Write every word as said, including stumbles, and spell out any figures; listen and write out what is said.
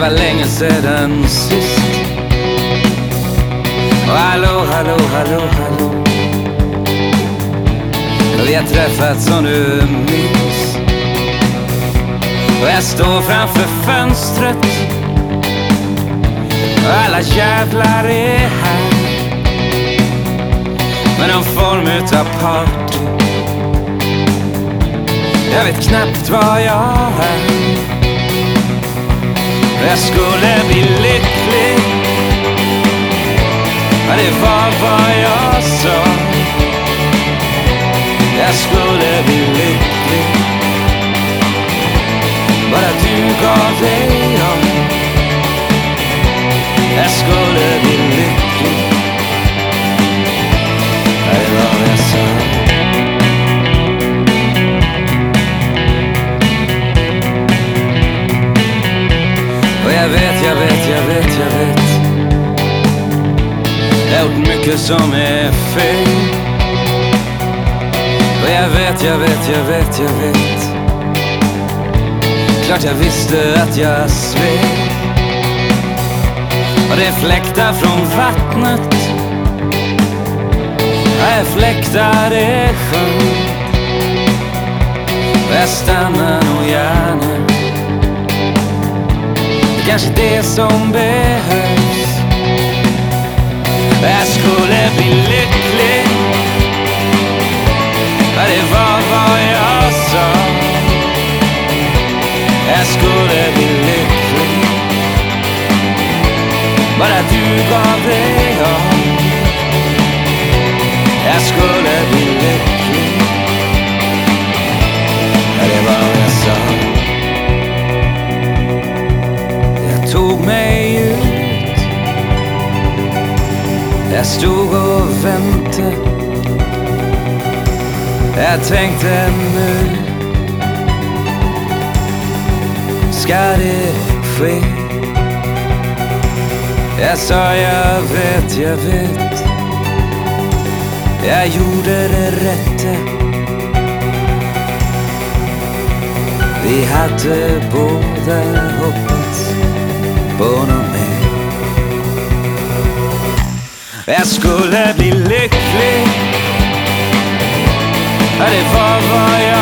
var länge sedan sist. Och hallå, hallå, hallå, hallå, vi har träffats som du minns. Och jag står framför fönstret och alla jävlar är här med någon form utav party. Jag vet knappt vad jag är. Jag skulle bli lycklig, men det var vad jag sa. Jag skulle bli lycklig, bara du gav dig av. Jag skulle bli lycklig, det var vad jag sa. Och jag vet, jag vet, jag vet, jag vet, jag har gjort mycket som är fel. Och jag vet, jag vet, jag vet, jag vet, klart jag visste att jag svek. Och det är fläktar från vattnet, och jag fläktar är sjön. Och jag stannar nog gärna, det kanske det som behövs. Jag skulle bli lycklig, men det var vad jag sa. Jag skulle bli lycklig, bara du gav dig av. Jag skulle bli lycklig, det var vad jag sa. Jag tog mig ut, jag stod och väntade. Jag tänkte nu ska det ske. Jag sa jag vet, jag vet, jag gjorde det rätta. Vi hade båda hoppats på någon mer. Jag skulle bli lycklig, det var vad jag